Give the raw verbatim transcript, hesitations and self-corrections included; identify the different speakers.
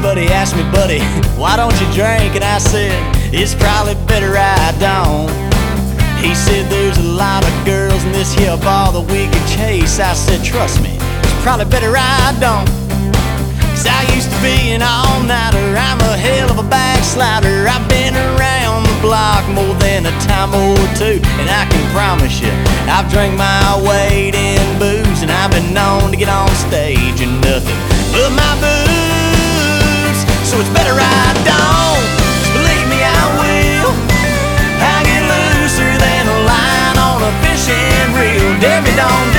Speaker 1: buddy asked me, buddy, why don't you drink? And I said, it's probably better I don't. He said, there's a lot of girls in this here bar that we could chase. I said, trust me, it's probably better I don't. Cause I used to be an all-nighter, I'm a hell of a backslider. I've been around the block more than a time or two, and I can promise you, I've drank my weight in booze, and I've been known to get on stage and nothing but my boots. So it's better I don't, just believe me I will. I get looser than a line on a fishing reel. Debbie don't